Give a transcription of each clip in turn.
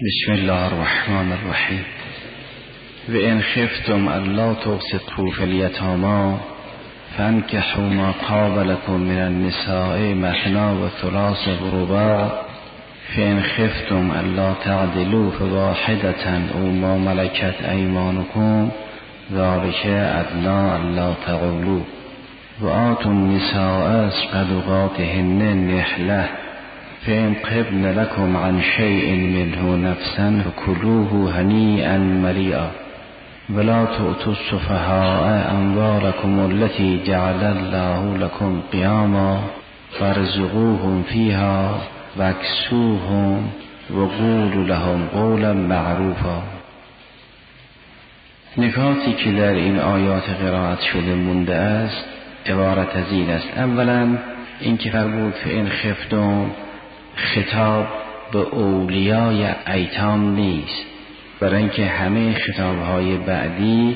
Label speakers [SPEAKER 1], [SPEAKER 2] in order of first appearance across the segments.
[SPEAKER 1] بسم الله الرحمن الرحیم. و ان خفتم الا تقسطوا فی الیتامی فانکحوا ما طاب لکم من النساء مثنی و ثلاث و رباع فان خفتم الا تعدلوا فواحدة او ما ملکت ایمانکم ذلک ادنی الا تعولوا و آتوا النساء صدقاتهن نحلة فإن طبن لكم عن شيء منه نفسا فكلوه هنيئا مريئا ولا تؤتوا السفهاء أموالكم التي جعل الله لكم قياما وارزقوهم فيها واكسوهم وقولوا لهم قولا معروفا. نکاتی که در این آیات قرائت شده مونده است عبارت از این است. اولا این که فرمود فإن خفتم، خطاب به اولیای ایتام نیست، برای اینکه همه خطابهای بعدی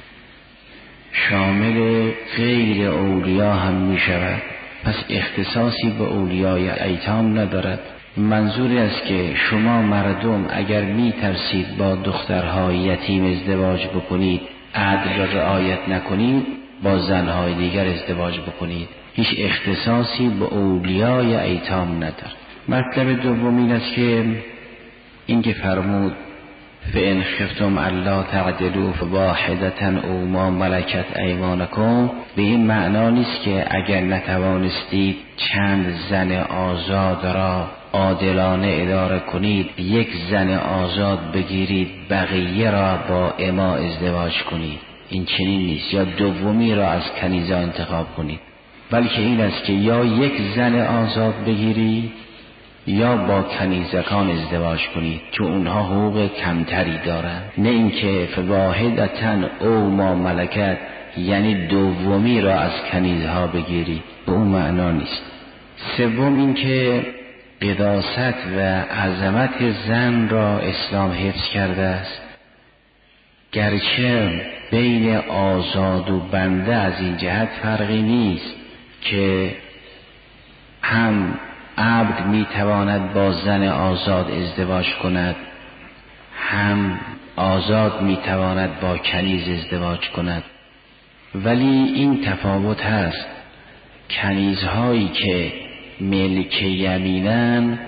[SPEAKER 1] شامل غیر اولیا هم می شود، پس اختصاصی به اولیای ایتام ندارد. منظوری است که شما مردم اگر می ترسید با دخترهای یتیم ازدواج بکنید، عدل را رعایت نکنید، با زنهای دیگر ازدواج بکنید. هیچ اختصاصی به اولیای ایتام ندارد. مطلب دوم این است که این که فرمود فإن خفتم الا تعدلوا فواحدة او ما ملکت ایمانکم، به این معنا نیست که اگر نتوانستید چند زن آزاد را عادلانه اداره کنید، یک زن آزاد بگیرید بقیه را با اما ازدواج کنید. این چنین نیست، یا دومی را از کنیزا انتخاب کنید، بلکه این است که یا یک زن آزاد بگیرید یا با کنیزکان ازدواج کنید، چون اونها حقوق کمتری دارند. نه اینکه فواحدتن او ما ملکت یعنی دومی را از کنیزها بگیرید، به اون معنا نیست. سوم اینکه قداست و عظمت زن را اسلام حفظ کرده است، گرچه بین آزاد و بنده از این جهت فرقی نیست که هم عبد می تواند با زن آزاد ازدواج کند، هم آزاد می تواند با کنیز ازدواج کند، ولی این تفاوت هست. کنیزهایی که ملک یمینن،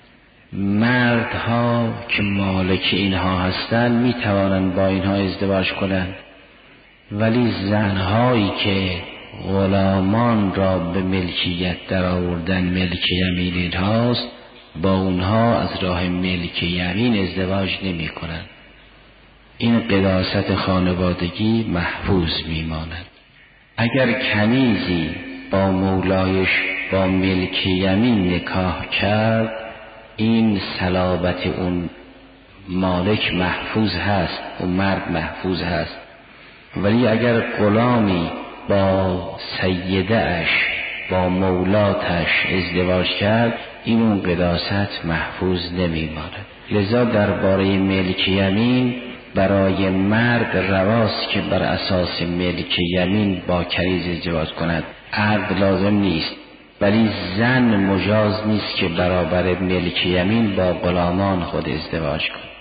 [SPEAKER 1] مردها که مالک اینها هستند می توانند با اینها ازدواج کنند، ولی زنهایی که غلامان را به ملکیت در آوردن ملک یمین اینهاست، با اونها از راه ملک یمین ازدواج نمی کنند. این قداست خانوادگی محفوظ می ماند. اگر کنیزی با مولایش با ملک یمین نکاح کرد، این صلابت اون مالک محفوظ هست، اون مرد محفوظ هست. ولی اگر غلامی با سیده اش با مولاتش ازدواج کرد، این اون قداست محفوظ نمیماند. لذا درباره ملک یمین برای مرد رواست که بر اساس ملک یمین با کنیز ازدواج کند، عقد لازم نیست، ولی زن مجاز نیست که برابر ملک یمین با غلامان خود ازدواج کند.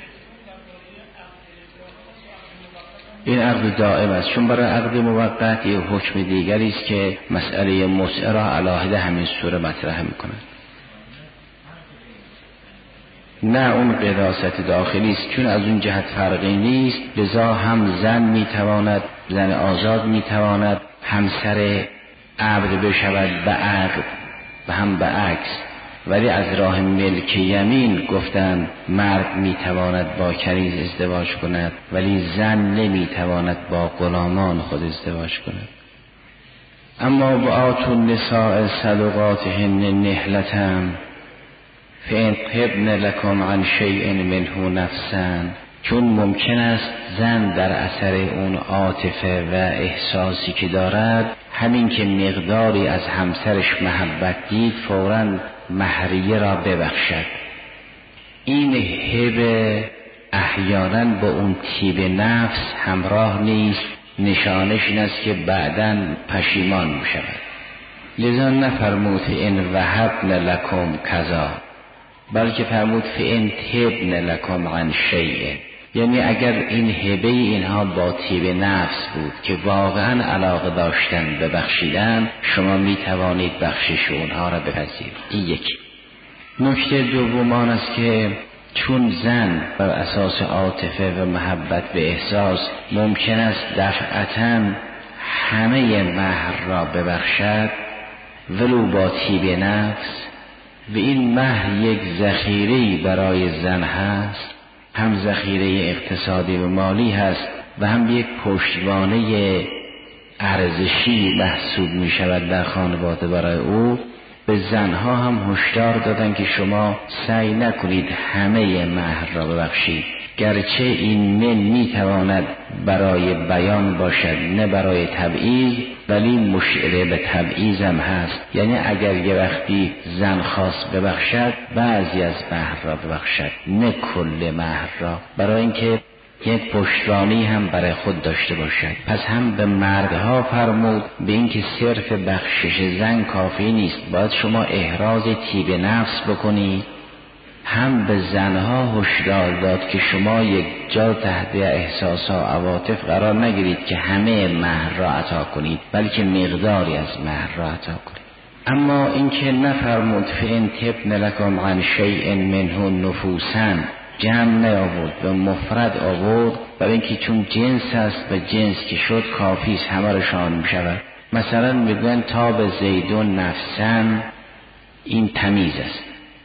[SPEAKER 1] این عقد دائم است، چون برای عقد موقت یه حکم دیگری است که مسئله متعه را علاهده همین سوره مطرح می‌کند. نه اون قداست داخلی است، چون از اون جهت فرقی نیست، لذا هم زن میتواند، زن آزاد میتواند همسر عبد بشود به عقد و هم به عکس، ولی از راه ملک یمین گفتند مرد میتواند با کنیز ازدواج کند، ولی زن نمیتواند با غلامان خود ازدواج کند. اما و آتوا النساء صدقاتهن نحلة فإن طبن لكم عن شيء منه نفسا، چون ممکن است زن در اثر اون عاطفه و احساسی که دارد، همین که مقداری از همسرش محبت دید فوراً مهریه را ببخشد. این هبه احیانا با اون طیب نفس همراه نیست، نشانش این است که بعداً پشیمان می شود. لذا نفرمود ان وهبن لکم کذا، بلکه فرمود فإن تبن لکم عن شیء، یعنی اگر این هبه اینها با طیب نفس بود که واقعا علاقه داشتن ببخشیدن، شما می توانید بخشش اونها را بپذیرید. این یکی. نکته دوم آن است که چون زن بر اساس عاطفه و محبت به احساس ممکن است دفعتاً همه مهر را ببخشد ولو با طیب نفس، و این مهر یک ذخیره‌ای برای زن هست، هم ذخیره اقتصادی و مالی هست و هم یک پشتوانه ارزشی محسوب می شود در خانواده برای او. به زنها هم هشدار دادن که شما سعی نکنید همه مهر را ببخشید، گرچه این من می تواند برای بیان باشد نه برای تبعیض، ولی مشعر به تبعیض هم هست. یعنی اگر یه وقتی زن خواست ببخشد، بعضی از مهر را ببخشد نه کل مهر را، برای اینکه یک پشتوانی هم برای خود داشته باشد. پس هم به مردها فرمود به اینکه صرف بخشش زن کافی نیست، باید شما احراز طیب نفس بکنی. هم به زنها هشدار داد که شما یک جا تحت احساس و عواطف قرار نگیرید که همه مهر را عطا کنید، بلکه مقداری از مهر را عطا کنید. اما اینکه نفرمود فإن تبن لکم عن شیء منه نفوسا، جمع نیاورد و مفرد آورد، برای اینکه چون جنس است و جنس که شد کافی است، همه را شامل می شود. مثلا میگن تاب زیدون نفسن، این تمیز است.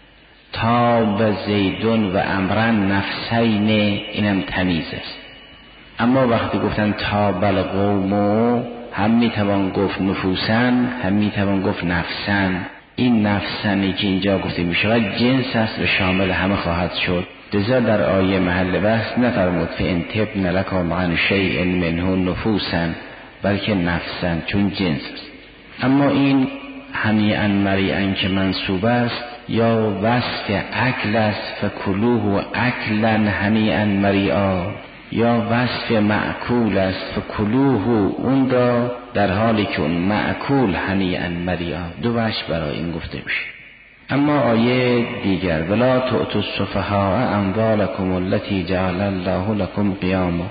[SPEAKER 1] تاب زیدون و امرن نفسین، اینم تمیز است. اما وقتی گفتن تاب القوم، هم میتوان گفت نفوسن، هم میتوان گفت نفسن. این نفسنی که اینجا گفته می شود جنس است و شامل همه خواهد شد. لذا در آیه محل بحث نفرمود فإن تبن لکم عن شیء منه نفوسا، بلکه نفسا، چون جنس است. اما این هنیئا مریئا که منصوب است یا وصف اکل است، فکلوه اکلا هنیئا مریئا، یا وصف معکول است فکلوه، اون را در حالی که اون معکول هنیئا مریئا. دو وجه برای این گفته میشه. اما آیه دیگر ولا تؤتوا السفهاء اموالکم التي جعل الله لكم قیاما،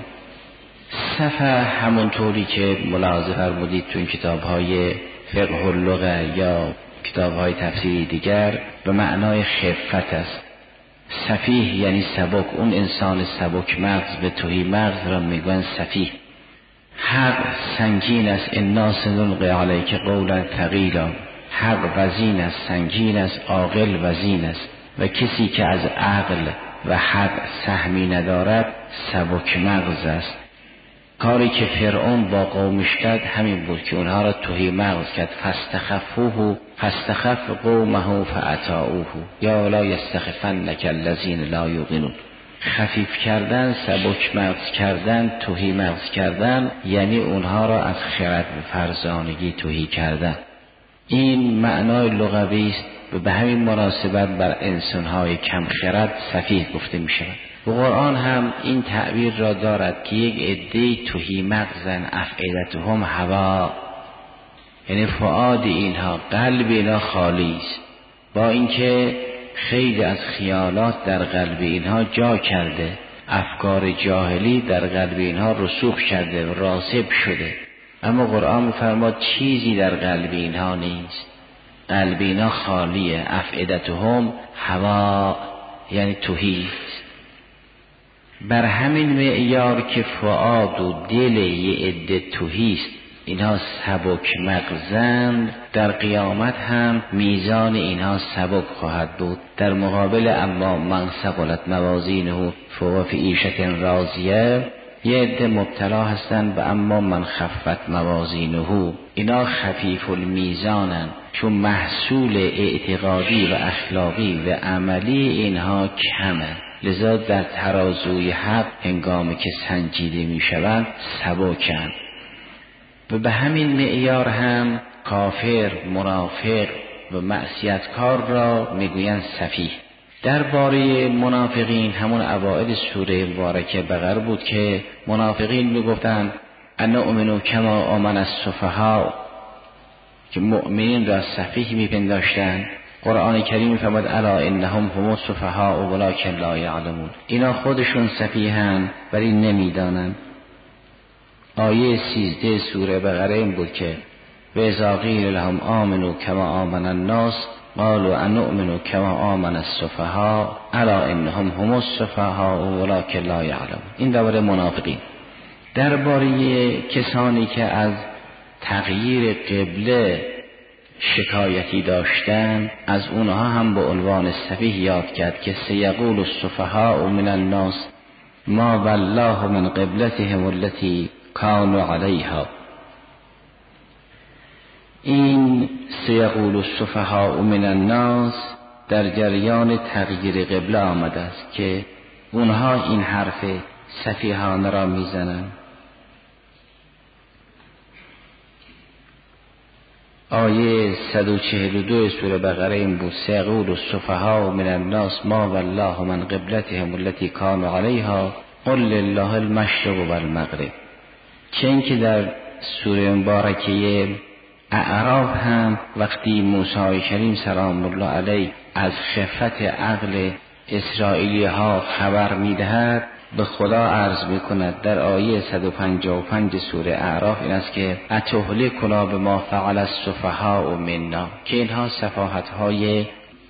[SPEAKER 1] سفه همونطوری که ملاحظه فرمودید تو این کتاب‌های فقه اللغه یا کتاب‌های تفسیری دیگر به معنای خفت است. سفیه یعنی سبک، اون انسان سبک مغز به تهی مغز را میگن سفیه. حق سنگین است، انا سنلقی علیک قولا ثقیلا، حق وزین است، سنگین است، عاقل وزین است، و کسی که از عقل و حق سهمی ندارد سبک مغز است. کاری که فرعون با قومش کرد همین بود که اونها را تهی مغز کرد. فاستخف قومه فاطاعوه یا لا یستخفنک الذین لا یوقنون. خفیف کردن، سبک مغز کردن، تهی مغز کردن، یعنی اونها را از خرد و فرزانگی تهی کردن. این معنای لغوی است و به همین مناسبت بر انسان‌های کم خرد سفیه گفته می شود. و قرآن هم این تعبیر را دارد که یک عده تهی مغزن افئدتهم هوا، یعنی فؤاد اینها، قلب اینها خالی است، با اینکه خیلی از خیالات در قلب اینها جا کرده، افکار جاهلی در قلب اینها رسوخ کرده و راسب شده، اما قرآن می‌فرماد چیزی در قلب اینها نیست، قلب اینها خالیه. افئدتهم هوا یعنی تهی. بر همین معیار که فؤاد و دل یه عده تهی است، اینها سبک مغزند، در قیامت هم میزان اینها سبک خواهد بود. در مقابل اما من ثقلت موازینه فهو فی عیشة راضیه، یه عده مبتلا هستند و اما من خفت موازینه، اینا خفیف المیزانند، چون محصول اعتقادی و اخلاقی و عملی اینها کمه، لذا در ترازوی حق هنگامی که سنجیده می شوند سبکند. و به همین معیار هم کافر، منافق و معصیتکار را میگویند سفیه. درباره منافقین همون اوائل سوره مبارکه بقره بود که منافقین میگفتند انا امنو کما آمن السفهاء، که مؤمنین را سفیه میپنداشتند. قرآن کریم می‌فرماید الا انهم هم السفهاء ولکن لا یعلمون، اینا خودشون سفیهن ولی نمیدانند. آیه 13 سوره بقره این بود که و اذا قیل لهم آمنوا کما آمن الناس قالوا انؤمن کما آمن السفهاء الا انهم هم السفهاء ولکن لا یعلمون. این درباره منافقین. درباره کسانی که از تغییر قبله شکایتی داشتن، از اونها هم به عنوان سفیه یاد کرد که سیقول السفهاء من الناس ما والله من قبلتهم التي كانوا علیها. این سیقول السفهاء من الناس در جریان تغییر قبله آمده است که اونها این حرف سفیهانه را میزنند. آیه 142 سوره بقره این بود سیقول السفهاء من الناس ما والله من قبلتهم التي كانوا علیها قل لله المشرق والمغرب. چه اینکه در سوره مبارکه اعراف هم وقتی موسی کریم سلام الله علیه از خفت عقل اسرائیلی ها خبر میدهد، به خدا عرض میکند در آیه 155 سوره اعراف این است که اتهلکنا بما فعل السفهاء منا، که اینها سفاهت های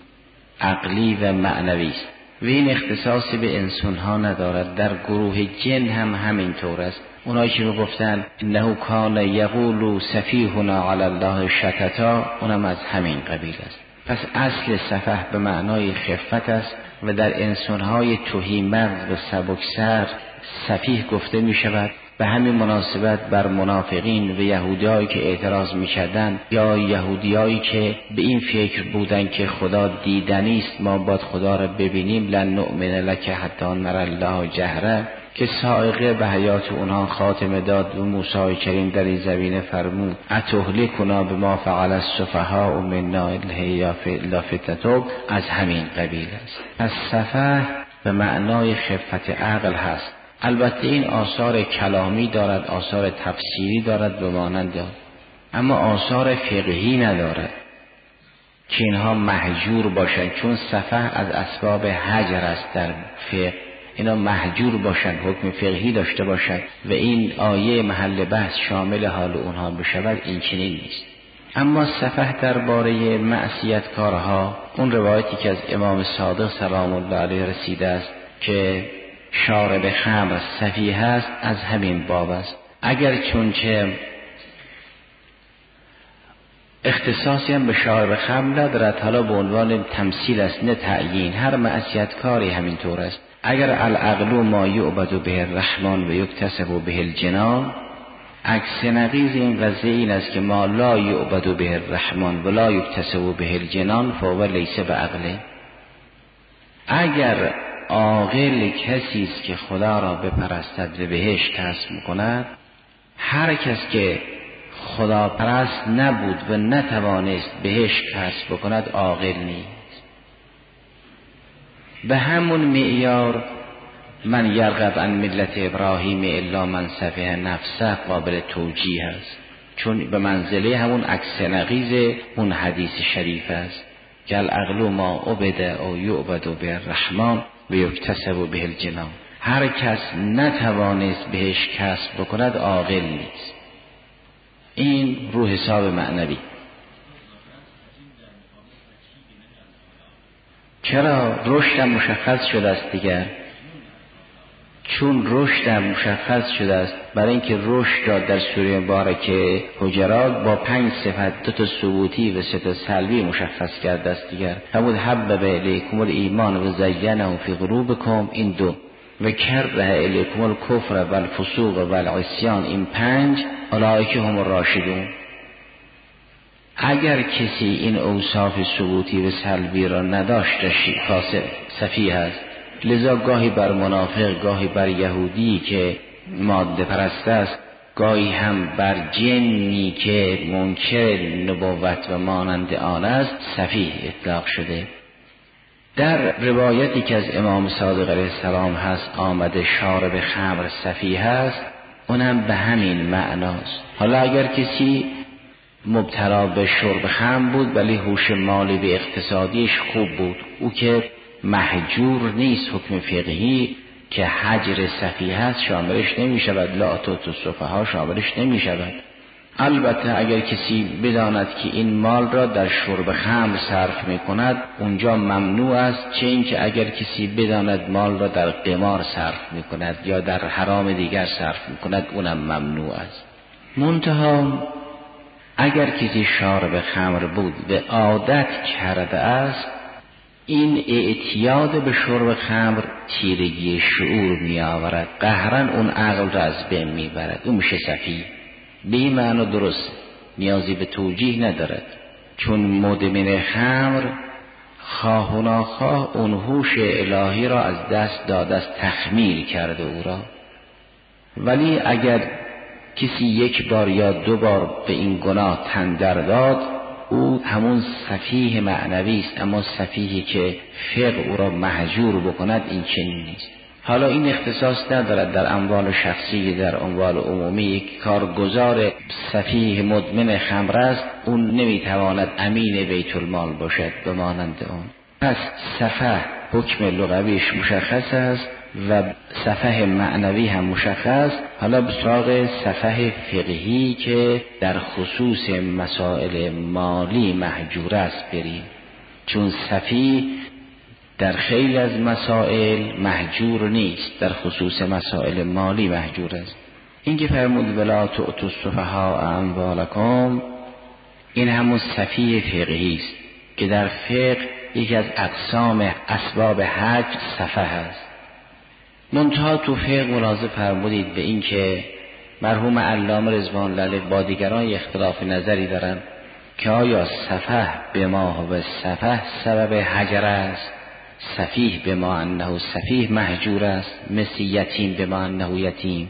[SPEAKER 1] عقلی و معنوی است و این اختصاصی به انسان ها ندارد. در گروه جن هم همینطور است. اونایی که میگفتن انه کان یقول سفیهنا علی الله شططا، اونم از همین قبیل است. پس اصل سفه به معنای خفت است و در انسانهای تهی مغز و سبکسر سفیه گفته می شود. به همین مناسبت بر منافقین و یهودیایی که اعتراض می کردن یا یهودیایی که به این فکر بودن که خدا دیدنی است، ما باید خدا را ببینیم، لن نؤمن لک حتی نری الله جهره، که سائقه به حیات اونها خاتمه داد و موسی کریم در این زمینه فرمود اتهلکنا بما فعل السفهاء منا الا فتنة، از همین قبیل است. از سفه به معنای خفت عقل هست. البته این آثار کلامی دارد، آثار تفسیری دارد به مانند آن، اما آثار فقهی ندارد که اینها محجور باشند، چون سفه از اسباب هجر است در فقه. اینا محجور باشند، حکم فقهی داشته باشند و این آیه محل بحث شامل حال اونها بشود، این چنین نیست. اما سفه درباره معصیتکارها، اون روایتی که از امام صادق سلام الله علیه رسیده است که شارب خمر سفیه است، از همین باب است. اگر چونچه اختصاصی هم به شارب خمر ندارد، حالا به عنوان تمثیل است نه تعیین، هر معصیتکاری همینطور است. اگر العقل ما یعبد به الرحمن و یکتسب به الجنان، عکس نقیض این قضیه این است که ما لا یعبد به الرحمن و لا یکتسب به الجنان فهو لیس بعقل. اگر عاقل کسی است که خدا را بپرستد و بهش کسب کند، هر کس که خدا پرست نبود و نتوانست بهش کسب کند عاقل نیست. به همون معیار من یرغب عن ملت ابراهیم الا من سفه نفسه قابل توجیه است، چون به منزله همون عکس نقیض اون حدیث شریف است که العقل ما عبد او یعبد به الرحمن و یکتسب به الجنان. هر کس نتوانست بهش کسب بکند عاقل نیست. این رو حساب معنوی. چرا؟ رشدم مشخص شده است دیگر. چون رشدم مشخص شده است، برای اینکه رشد را در سوره مبارکه حجرات با 5 صفت، 2 ثبوتی و 3 سلبی مشخص کرده است دیگر. همون حبب الیکم الایمان و زینه فی قلوبکم، این 2، و کره الیکم الکفر و الفسوق و العصیان، این 5، اولئک هم الراشدون. اگر کسی این اوصاف ثبوتی و سلبی را نداشته فاسق سفیه است. لذا گاهی بر منافق، گاهی بر یهودی که ماده پرست است، گاهی هم بر جنی که منکر نبوت و مانند آن است سفیه اطلاق شده. در روایتی که از امام صادق علیه السلام هست آمده شارب خمر سفیه هست، اونم به همین معناست. حالا اگر کسی مبتلا به شرب خمر بود ولی هوش مالی به اقتصادیش خوب بود. او که محجور نیست حکم فقهی که حجر سفیه هست شاملش نمی شود، لا تؤتوا السفهاء شاملش نمی شود. البته اگر کسی بداند که این مال را در شرب خمر صرف می کند اونجا ممنوع است، چه اینکه اگر کسی بداند مال را در قمار صرف می کند یا در حرام دیگر صرف می کند اونم ممنوع است. منتها اگر کسی شارب خمر بود و عادت کرده است، این اعتیاد به شرب خمر تیرگی شعور می آورد، قهرن اون عقل را از بین می برد، اون میشه سفیه. به این معنی درست، نیازی به توجیه ندارد، چون مدمن خمر خواه و ناخواه اون هوش الهی را از دست داده است، تخمیر کرده او را. ولی اگر کسی یک بار یا دو بار به این گناه تن در داد، او همون سفیه معنوی است، اما سفیهی که فقه او را محجور بکند این چنین نیست. حالا این اختصاص ندارد در اموال شخصی، در اموال عمومی. یک کارگزار سفیه مدمن خمر است، اون نمیتواند امین بیت المال باشد به مانند اون. پس سفه حکم لغویش مشخص است و سفه معنوی هم مشخص. حالا به سراغ سفه فقهی که در خصوص مسائل مالی محجور است بریم، چون سفیه در خیلی از مسائل محجور نیست، در خصوص مسائل مالی محجور است. این که فرمود ولا تؤتوا السفهاء اموالکم، این همون سفیه فقهی است که در فقه یکی از اقسام اسباب حج سفه است. منتها تو فقه ملاحظه فرمودید به این که مرحوم علامه رضوان الله علیه با دیگران اختلاف نظری دارند که آیا سفه به ما و سفه سبب حجر است، سفیه به ما انه سفیه محجور است، مثل یتیم به ما انه یتیم،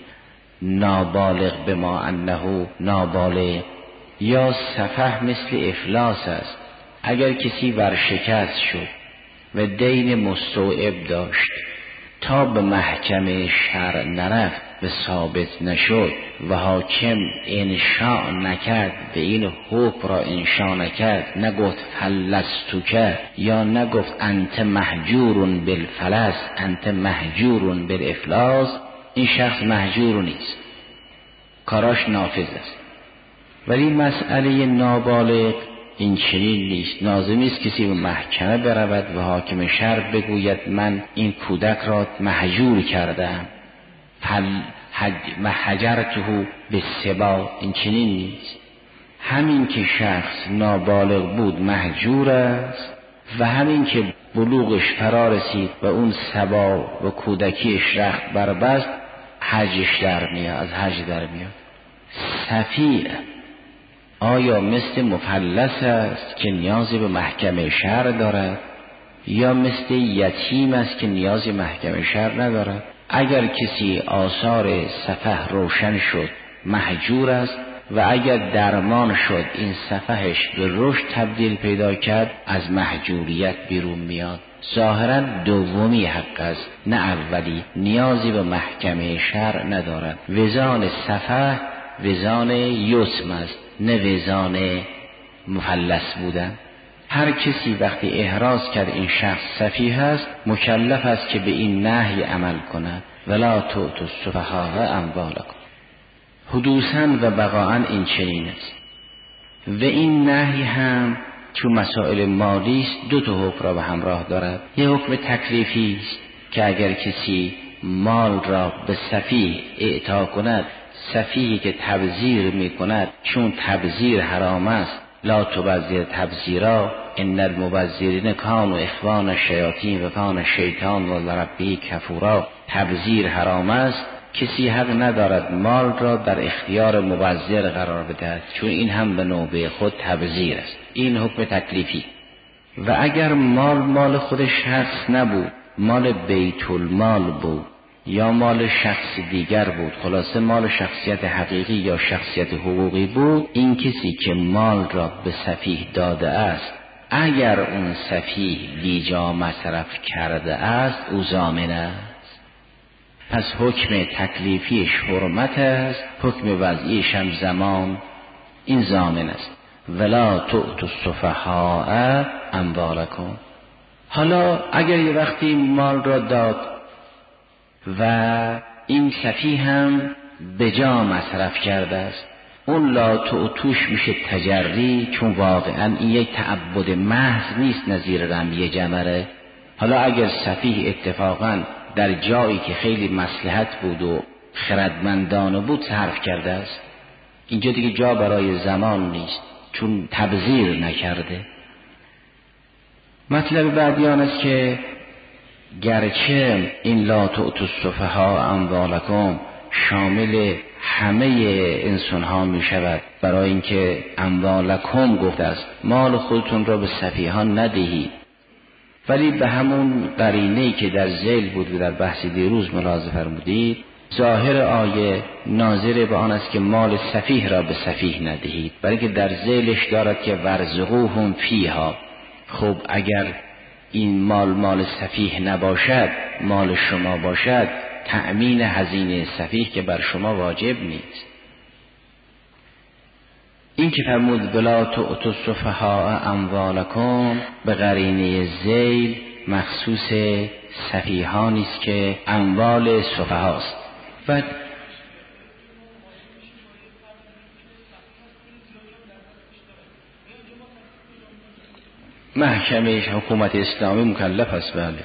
[SPEAKER 1] نابالغ به ما انه نابالغ، یا سفه مثل افلاس است. اگر کسی ورشکست شد و دین مستوعب داشت تا به محکمه شرع نرفت و ثابت نشد و حاکم انشاء نکرد، به این حکم را انشاء نکرد، نگفت فلستوکه یا نگفت انت محجورون بالفلس، انت محجورون بالافلاس، این شخص محجور نیست، کاراش نافذ است. ولی مسئله نابالغ این چنین نیست. لازمی است کسی به محکمه برود و حاکم شرع بگوید من این کودک را محجور کردم، حجرته بالسبا، این چنین نیست. همین که شخص نابالغ بود محجور است و همین که بلوغش فرا رسید و اون سبا و کودکیش رخت بربست، حجش در میاد، از حج در میاد. سفیه آیا مثل مفلس است که نیازی به محکمه شرع دارد یا مثل یتیم است که نیازی محکمه شرع ندارد؟ اگر کسی آثار سفه روشن شد محجور است و اگر درمان شد این سفهش به رشد تبدیل پیدا کرد از محجوریت بیرون میاد. ظاهرا دومی حق است نه اولی، نیازی به محکمه شرع ندارد. وزان سفه وزان یتم است نه وزان مفلس بودن. هر کسی وقتی احراز کرد این شخص سفیه است مکلف است که به این نهی عمل کند، ولا تؤتوا السفهاء اموالکم. حدوثاً و بقاعاً این چنین است. و این نهی هم تو مسائل مالی است دو تا حکم را به همراه دارد. یک حکم تکلیفی است که اگر کسی مال را به سفیه اعطا کند، سفیهی که تبذیر می کند، چون تبذیر حرام است، لا تبذیر تبذیرا ان المبذرین کانوا اخوان الشیاطین و کان الشیطان لربه کفورا، تبذیر حرام است. کسی حق ندارد مال را در اختیار مبذر قرار بدهد، چون این هم به نوبه خود تبذیر است. این حکم تکلیفی. و اگر مال خود شخص نبود، مال بیت المال بود یا مال شخص دیگر بود، خلاصه مال شخصیت حقیقی یا شخصیت حقوقی بود، این کسی که مال را به سفیه داده است اگر اون سفیه بیجا مصرف کرده است او ضامن است. پس حکم تکلیفیش حرمت است، حکم وضعیش هم زمان، این ضامن است. ولا تؤتوا السفهاء اموالکم. حالا اگر یه وقتی مال را داد و این سفیه هم به جا مصرف کرده است، اون لا تؤتوش میشه تجری، چون واقعا این یک تعبد محض نیست نظیر رمی جمره. حالا اگر سفیه اتفاقا در جایی که خیلی مصلحت بود و خردمندانه بود صرف کرده است، اینجا دیگه جا برای زمان نیست چون تبذیر نکرده. مطلب بعدی آن است که گرچه این لا تؤتوا السفهاء اموالکم شامل همه انسان ها می شود، برای اینکه اموالکم گفته است مال خودتون را به سفیهان ندهید، ولی به همون قرینه‌ای که در ذیل بود و در بحث دیروز ملاحظه فرمودید، ظاهر آیه ناظر به آن است که مال سفیه را به سفیه ندهید، برای که در ذیلش دارد که ورزقوهم فیها. خب اگر این مال سفیه نباشد، مال شما باشد، تأمین هزینه سفیه که بر شما واجب نیست. این که فرمود ولا تؤتوا السفهاء اموالکم به قرینه ذیل مخصوص سفیهانی است که اموال سفهاست. و محکمه حکومت اسلامی مکلف است. بله،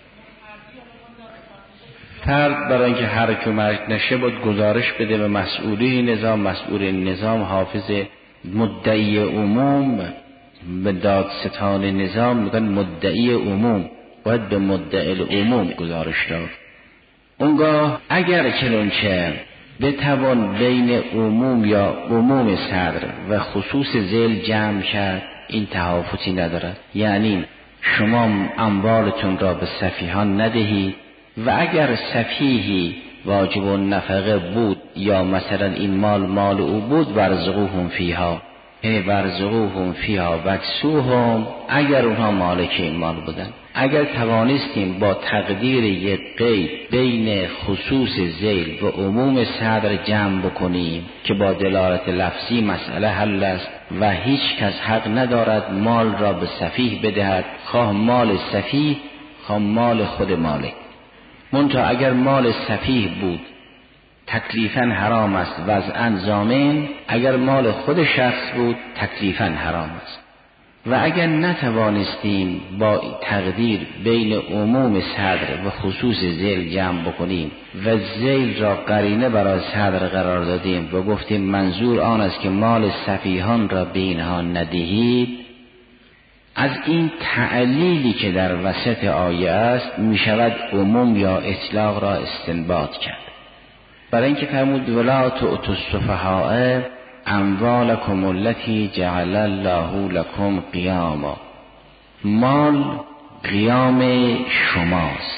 [SPEAKER 1] فرد برای اینکه هر که مرگ نشه باید گزارش بده به مسئولی نظام. مسئول نظام حافظ مدعی عموم، به دادستان نظام میگن مدعی عموم، باید به مدعی العموم گزارش داد. اونگاه اگر چنانچه بتوان بین عموم یا عموم صدر و خصوص ذیل جمع کرد، این تهافتی ندارد. یعنی شما اموالتون را به سفیهان ندهید و اگر سفیهی واجب النفقه بود یا مثلا این مال او بود، ورزقوهم فیها، یعنی ورزقوهم فیها وکسوهم، اگر اونها مالک این مال بودن. اگر توانستیم با تقدیر یک قید بین خصوص ذیل و عموم صدر جمع بکنیم که با دلالت لفظی مسئله حل است و هیچ کس حق ندارد مال را به سفیه بدهد، خواه مال سفیه خواه مال خود مالک. منتها اگر مال سفیه بود تکلیفاً حرام است، وضعاً ضامن. اگر مال خود شخص بود تکلیفاً حرام است. و اگر نتوانستیم با تقدیر بین عموم صدر و خصوص ذیل جمع بکنیم و ذیل را قرینه برای صدر قرار دادیم و گفتیم منظور آن است که مال سفیهان را به اینها ندهید، از این تعلیلی که در وسط آیه است می شود عموم یا اطلاق را استنباط کرد. برای اینکه فرمود ولا تؤتوا السفهاء اموالکم التی جعل الله لکم قیاما، مال قیام شماست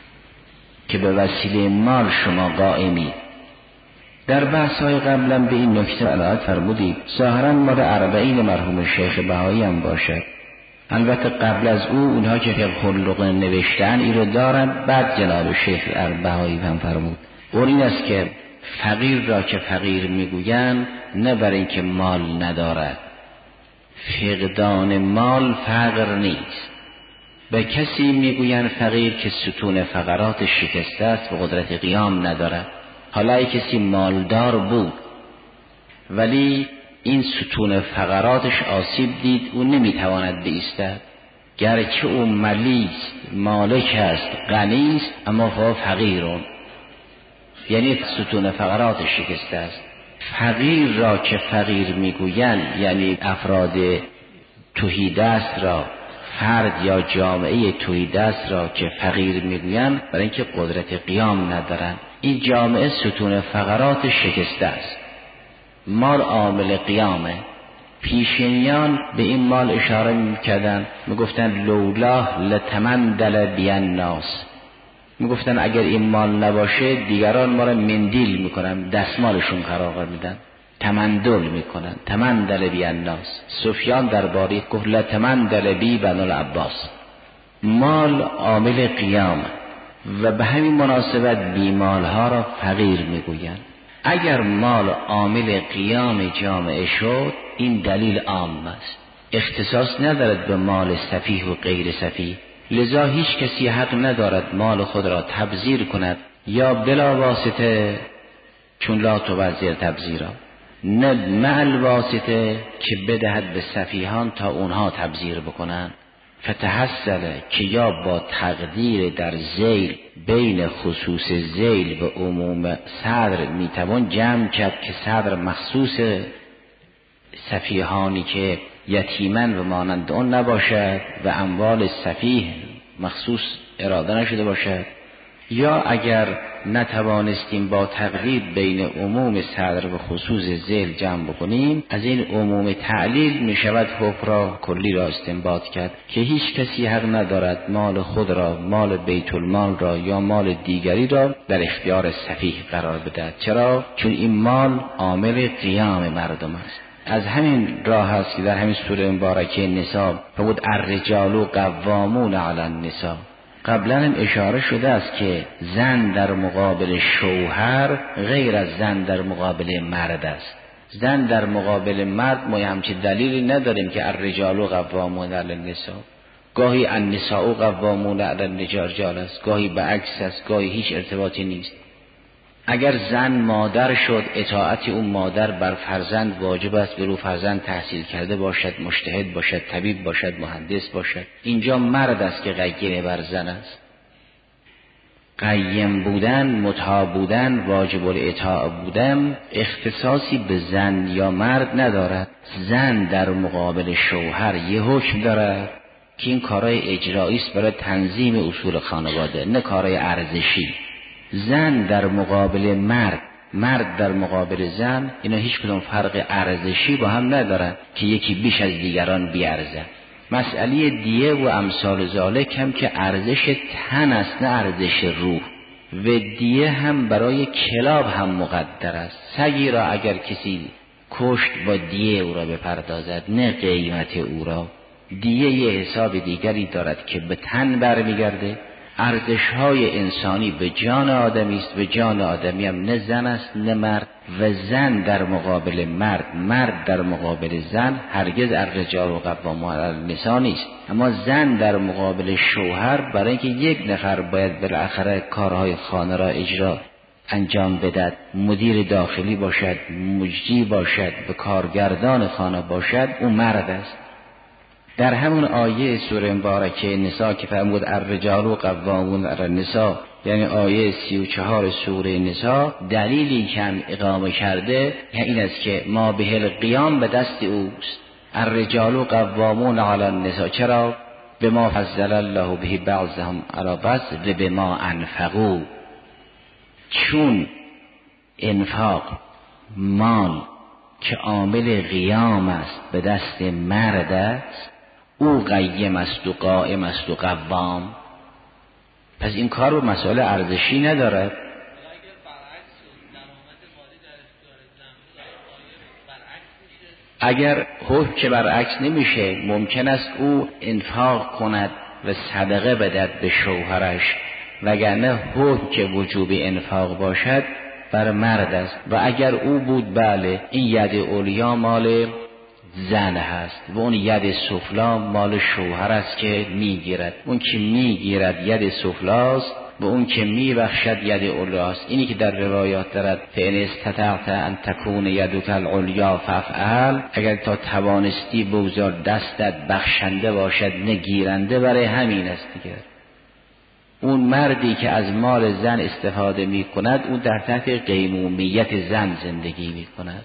[SPEAKER 1] که به وسیله مال شما قائمی. در بحث‌های قبلا به این نکته عنایت فرمودید، ظاهراً مال 40 مرحوم شیخ بهایی هم باشد. البته قبل از او اونها که فقه اللغه نوشتن این رو دارن، بعد جناب شیخ بهایی هم فرمود. اون این است که فقیر را که فقیر میگویند نه برای اینکه مال ندارد، فقدان مال فقر نیست. به کسی میگویند فقیر که ستون فقرات شکسته است و قدرت قیام ندارد. حالا ای کسی مالدار بود ولی این ستون فقراتش آسیب دید، او نمیتواند بایستد، گرچه او ملیست، مالک است، غنی است، اما فقیرون، یعنی ستون فقراتش شکسته است. فقیر را که فقیر میگویند یعنی افراد تهیدست را، فرد یا جامعه تهیدست را که فقیر میگویند برای اینکه قدرت قیام ندارند. این جامعه ستون فقرات شکسته است، مال عامل قیامه. پیشینیان به این مال اشاره میکردن، میگفتن لولاه لتمندل بی الناس، میگفتن اگر این مال نباشه دیگران ما را مندیل میکنن، دستمالشون قرار میدن، تمندل میکنن. تمندل بی الناس، سفیان درباری گفت لتمندل بی بنو العباس، مال عامل قیام و به همین مناسبت بیمالها را فقیر میگویند. اگر مال عامل قیام جامعه شد، این دلیل عام است، اختصاص ندارد به مال سفیه و غیر سفیه. لذا هیچ کسی حق ندارد مال خود را تبذیر کند یا بلا واسطه، چون لا تبذر تبذیرا، نه مع الواسطه که بدهد به سفیهان تا اونها تبذیر بکنند. فتحصل که یا با تقدیر در ذیل بین خصوص ذیل به عموم صدر میتوان جمع کرد که صدر مخصوص سفیهانی که یتیمن و مانند اون نباشد و اموال سفیه مخصوص اراده نشده باشد. یا اگر نتوانستیم با تقدیر بین عموم صدر و خصوص ذیل جمع بکنیم، از این عموم تعلیل می شود حکم را کلی را استنباط کرد که هیچ کسی حق ندارد مال خود را، مال بیت المال را یا مال دیگری را در اختیار سفیه قرار بدهد. چرا؟ چون این مال عامل قیام مردم است. از همین راه است که در همین سوره مبارکه نساء فرمود الرجال قوامون علی النساء. قبلا هم اشاره شده است که زن در مقابل شوهر غیر از زن در مقابل مرد است. زن در مقابل مرد ما همچین دلیلی نداریم که الرجال قوامون علی النساء. گاهی النساء قوامون علی الرجال است، گاهی به عکس است، گاهی هیچ ارتباطی نیست. اگر زن مادر شد، اطاعت اون مادر بر فرزند واجب است، برو فرزند تحصیل کرده باشد، مجتهد باشد، طبیب باشد، مهندس باشد. اینجا مرد است که قیم بر زن است. قیم بودن، مطاع بودن، واجب الاطاعه بودن اختصاصی به زن یا مرد ندارد. زن در مقابل شوهر یه حکم دارد که این کارهای اجرایی است برای تنظیم اصول خانواده، نه کارهای ارزشی. زن در مقابل مرد، مرد در مقابل زن، اینا هیچ کدوم فرق ارزشی با هم ندارن که یکی بیش از دیگران بیارزه. مسئله دیه و امثال ذالک هم که ارزش تن است نه ارزش روح، و دیه هم برای کلاب هم مقدر است. سگی را اگر کسی کشت با دیه او را بپردازد نه قیمت او را. دیه یه حساب دیگری دارد که به تن برمیگرده. ارزش‌های انسانی به جان آدمی است، به جان آدمی هم نه زن است نه مرد، و زن در مقابل مرد، مرد در مقابل زن هرگز الرجال قوامون علی النساء نیست. اما زن در مقابل شوهر، برای اینکه یک نفر باید بالاخره کارهای خانه را اجرا انجام بدهد، مدیر داخلی باشد، مجری باشد، به کارگردان خانه باشد، اون مرد است. در همون آیه سوره مبارکه نساء که فرمود الرجال قوامون علی النساء، یعنی آیه 34 سوره نساء، دلیلی که هم اقامه کرده این است که ما به القیام به دست اوست. الرجال قوامون علی النساء. چرا؟ بما فضل الله به بعضهم علی بعض و بما انفقوا. چون انفاق مال که عامل قیام است به دست مرد است، او قیم است و قائم است و قوام. پس این کار رو مسئله ارزشی ندارد. اگر حکم که برعکس نمیشه، ممکن است او انفاق کند و صدقه بدهد به شوهرش، وگرنه حکم که وجوب انفاق باشد بر مرد است. و اگر او بود بله این ید اولیا مال زن هست و اون ید سفلا مال شوهر است که میگیرد. اون که میگیرد ید سفلاست و اون که میبخشد ید اولیاست. اینی که در روایات دارد فإن استطعت ان تکون یدک العلیا فافعل، اگر تا توانستی بگذار دستت بخشنده باشد نه گیرنده، برای همین است دیگه. اون مردی که از مال زن استفاده می کند او در تحت قیمومیت زن زندگی می کند.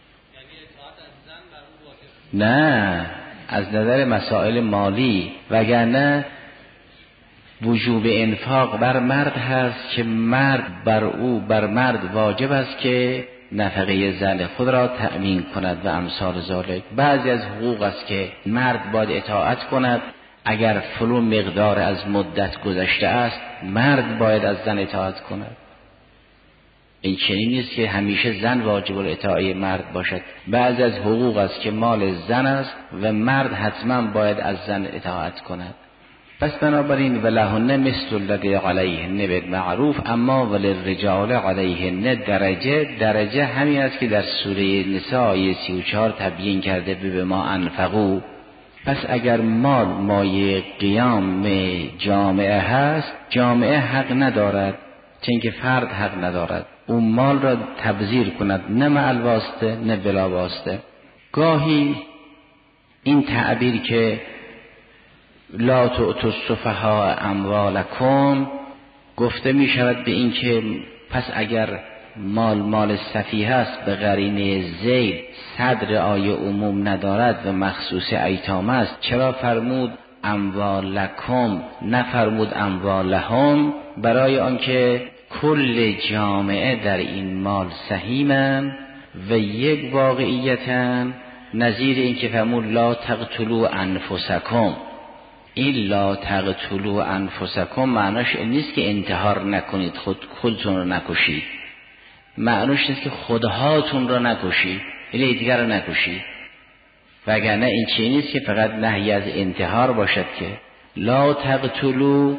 [SPEAKER 1] نه، از نظر مسائل مالی، وگرنه وجوب انفاق بر مرد هست که مرد بر مرد واجب است که نفقه زن خود را تأمین کند و امثال ذالک. بعضی از حقوق است که مرد باید اطاعت کند. اگر فلان مقدار از مدت گذشته است مرد باید از زن اطاعت کند. این چنین نیست که همیشه زن واجب الاطاعه مرد باشد. بعضی از حقوق است که مال زن است و مرد حتما باید از زن اطاعت کند. پس بنابراین ولهن مثل الذی علیهن بالمعروف، اما وللرجال علیهن درجه همین است که در سوره نساء آیه 34 تبیین کرده به ما انفقوا. پس اگر مال مایه قیام جامعه هست، جامعه حق ندارد، چون که فرد حق ندارد اون مال را تبذیر کند، نه مع الواسطه نه بلا واسطه. گاهی این تعبیر که لا تؤتوا السفهاء اموالکم گفته می شود به این که پس اگر مال سفیه است به قرینه زید صدر آیه عموم ندارد و مخصوص ایتام است، چرا فرمود اموالکم نفرمود اموالهم؟ برای آنکه کل جامعه در این مال سهیمند و یک واقعیتن نظیر این که فرمود لا تقتلوا انفسکم. این لا تقتلوا انفسکم معناش این نیست که انتحار نکنید، خودتون رو نکشید، معناش نیست که خودهاتون رو نکشید، یعنی دیگر رو نکشید. وگرنه این چیزی نیست که فقط نهی از انتحار باشد که لا تقتلوا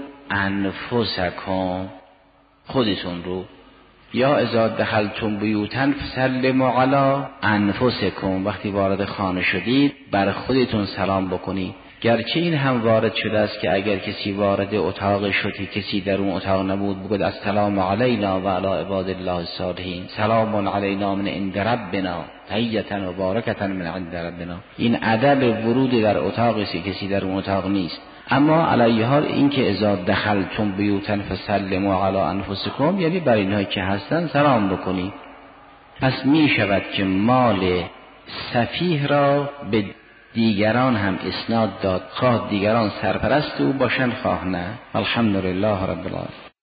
[SPEAKER 1] انفسکم، خودتون رو. یا اذا دخلتم بیوتا فسلموا علی انفسکم، وقتی وارد خانه شدید بر خودتون سلام بکنید. گرچه این هم وارد شده است که اگر کسی وارد اتاق شد کسی در اون اتاق نبود بگوید السلام علینا و علی عباد الله الصالحین، سلام علینا من عند ربنا تحیة و بارکة من عند ربنا. این ادب ورود در اتاق است، کسی در اون اتاق نیست. اما علیه حال این که اذا دخلتم بیوتا فسلموا علی انفسکم یعنی بر اینهایی که هستن سلام بکنید. پس می شود که مال سفیه را به دیگران هم اسناد داد، خواه دیگران سرپرست او باشن خواه نه. الحمدلله رب العالمین.